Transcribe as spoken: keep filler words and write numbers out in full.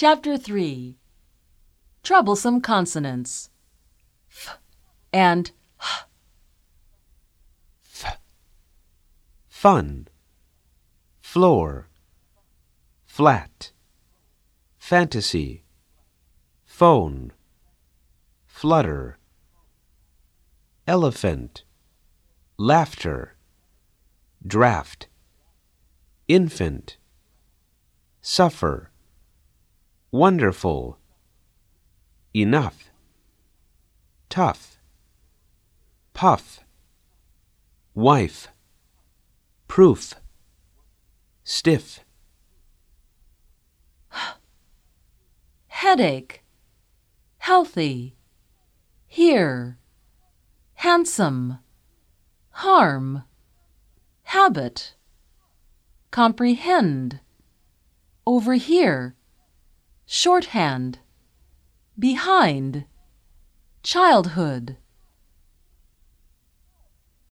Chapter three. Troublesome consonants. F and h. F. Fun. Floor. Flat. Fantasy. Phone. Flutter. Elephant. Laughter. Draft. Infant. Suffer. Wonderful. Enough. Tough. Puff. Wife. Proof. Stiff. Headache. Healthy. Here. Handsome. Harm. Habit. Comprehend. Over here. Shorthand. Behind. Childhood.